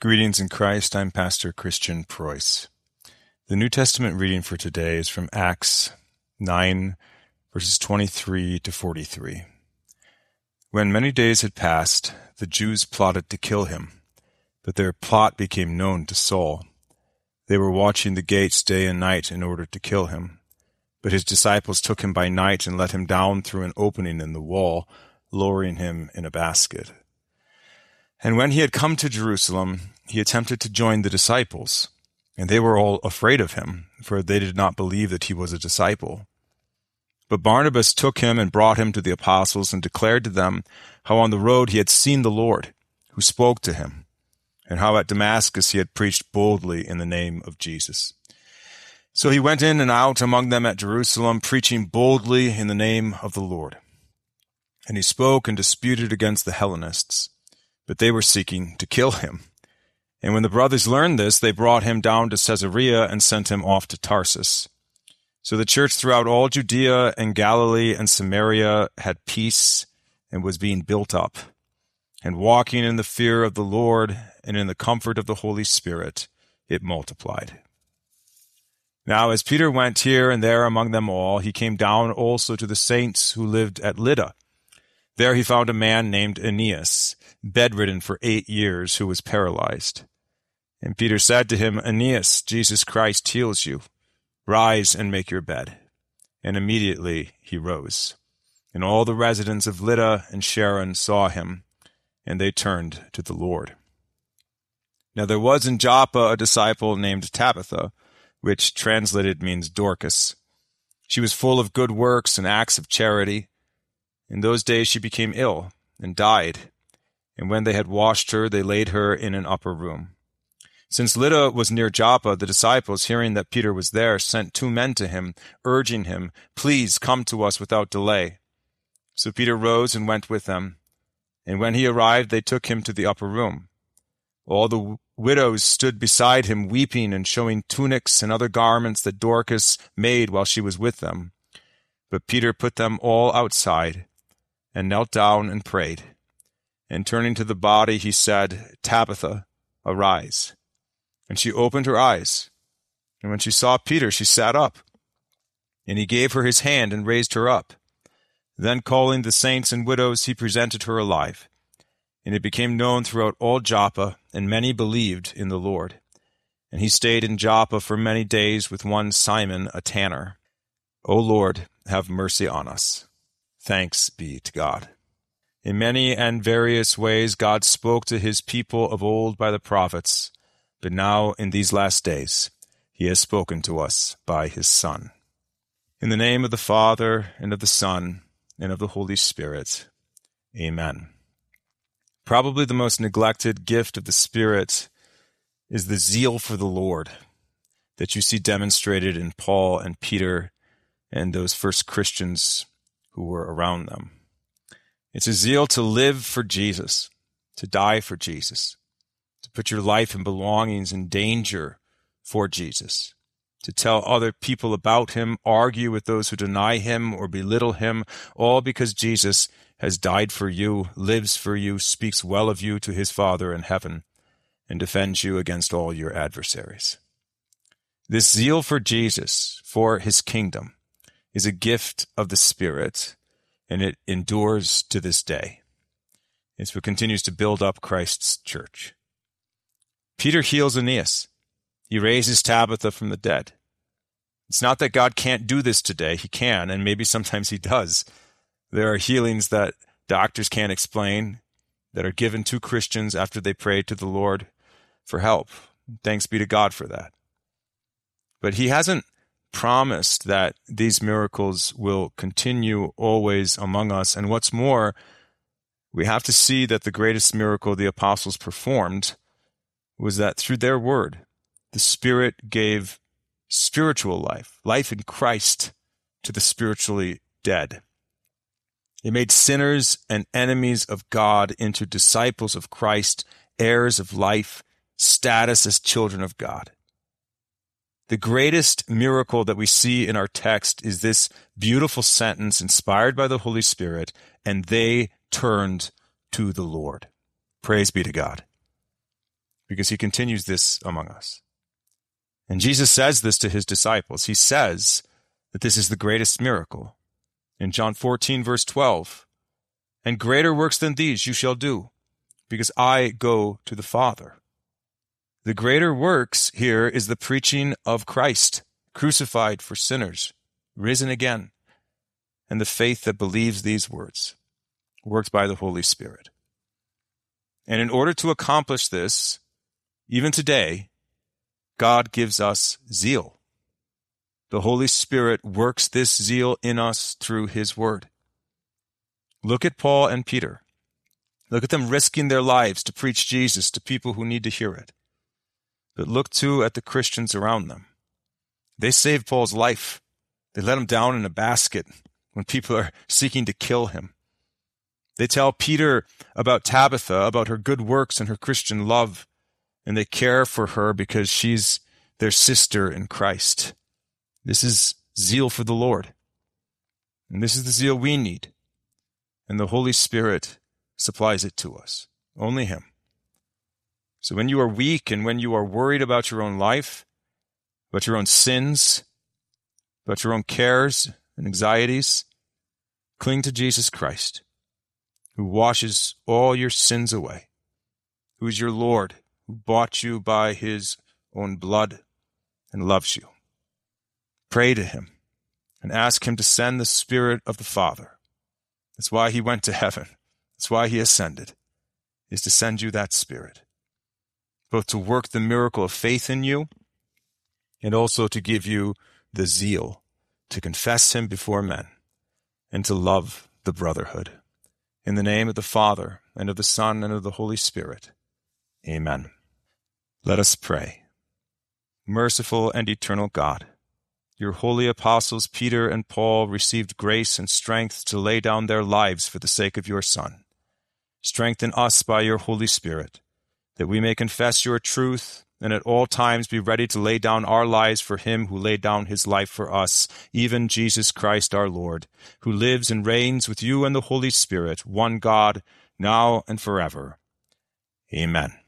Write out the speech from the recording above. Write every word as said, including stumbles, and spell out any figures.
Greetings in Christ. I'm Pastor Christian Preuss. The New Testament reading for today is from Acts nine, verses twenty-three to forty-three. When many days had passed, the Jews plotted to kill him, but their plot became known to Saul. They were watching the gates day and night in order to kill him. But his disciples took him by night and let him down through an opening in the wall, lowering him in a basket. And when he had come to Jerusalem, he attempted to join the disciples, and they were all afraid of him, for they did not believe that he was a disciple. But Barnabas took him and brought him to the apostles and declared to them how on the road he had seen the Lord, who spoke to him, and how at Damascus he had preached boldly in the name of Jesus. So he went in and out among them at Jerusalem, preaching boldly in the name of the Lord. And he spoke and disputed against the Hellenists, but they were seeking to kill him. And when the brothers learned this, they brought him down to Caesarea and sent him off to Tarsus. So the church throughout all Judea and Galilee and Samaria had peace and was being built up, and walking in the fear of the Lord and in the comfort of the Holy Spirit, it multiplied. Now as Peter went here and there among them all, he came down also to the saints who lived at Lydda. There he found a man named Aeneas, bedridden for eight years, who was paralyzed. And Peter said to him, Aeneas, Jesus Christ heals you. Rise and make your bed. And immediately he rose. And all the residents of Lydda and Sharon saw him, and they turned to the Lord. Now there was in Joppa a disciple named Tabitha, which translated means Dorcas. She was full of good works and acts of charity. In those days she became ill and died, and when they had washed her, they laid her in an upper room. Since Lydda was near Joppa, the disciples, hearing that Peter was there, sent two men to him, urging him, Please come to us without delay. So Peter rose and went with them, and when he arrived, they took him to the upper room. All the w- widows stood beside him, weeping and showing tunics and other garments that Dorcas made while she was with them. But Peter put them all outside, and knelt down and prayed. And turning to the body, he said, Tabitha, arise. And she opened her eyes. And when she saw Peter, she sat up. And he gave her his hand and raised her up. Then calling the saints and widows, he presented her alive. And it became known throughout all Joppa, and many believed in the Lord. And he stayed in Joppa for many days with one Simon, a tanner. O Lord, have mercy on us. Thanks be to God. In many and various ways God spoke to his people of old by the prophets, but now in these last days he has spoken to us by his Son. In the name of the Father, and of the Son, and of the Holy Spirit. Amen. Probably the most neglected gift of the Spirit is the zeal for the Lord that you see demonstrated in Paul and Peter and those first Christians who were around them. It's a zeal to live for Jesus, to die for Jesus, to put your life and belongings in danger for Jesus, to tell other people about him, argue with those who deny him or belittle him, all because Jesus has died for you, lives for you, speaks well of you to his Father in heaven, and defends you against all your adversaries. This zeal for Jesus, for his kingdom, is a gift of the Spirit, and it endures to this day. It's what continues to build up Christ's church. Peter heals Aeneas. He raises Tabitha from the dead. It's not that God can't do this today. He can, and maybe sometimes he does. There are healings that doctors can't explain that are given to Christians after they pray to the Lord for help. Thanks be to God for that. But he hasn't promised that these miracles will continue always among us. And what's more, we have to see that the greatest miracle the apostles performed was that through their word, the Spirit gave spiritual life, life in Christ, to the spiritually dead. It made sinners and enemies of God into disciples of Christ, heirs of life, status as children of God. The greatest miracle that we see in our text is this beautiful sentence inspired by the Holy Spirit, and they turned to the Lord. Praise be to God. because he continues this among us. And Jesus says this to his disciples. He says that this is the greatest miracle. In John fourteen, verse twelve, "And greater works than these you shall do, because I go to the Father." The greater works here is the preaching of Christ, crucified for sinners, risen again, and the faith that believes these words, worked by the Holy Spirit. And in order to accomplish this, even today, God gives us zeal. The Holy Spirit works this zeal in us through his word. Look at Paul and Peter. Look at them risking their lives to preach Jesus to people who need to hear it. But look too at the Christians around them. They saved Paul's life. They let him down in a basket when people are seeking to kill him. They tell Peter about Tabitha, about her good works and her Christian love, and they care for her because she's their sister in Christ. This is zeal for the Lord. And this is the zeal we need. And the Holy Spirit supplies it to us. Only him. So when you are weak and when you are worried about your own life, about your own sins, about your own cares and anxieties, cling to Jesus Christ, who washes all your sins away, who is your Lord, who bought you by his own blood and loves you. Pray to him and ask him to send the Spirit of the Father. That's why he went to heaven. That's why he ascended, is to send you that Spirit, both to work the miracle of faith in you and also to give you the zeal to confess him before men and to love the brotherhood. In the name of the Father, and of the Son, and of the Holy Spirit. Amen. Let us pray. Merciful and eternal God, your holy apostles Peter and Paul received grace and strength to lay down their lives for the sake of your Son. Strengthen us by your Holy Spirit, that we may confess your truth and at all times be ready to lay down our lives for him who laid down his life for us, even Jesus Christ our Lord, who lives and reigns with you and the Holy Spirit, one God, now and forever. Amen.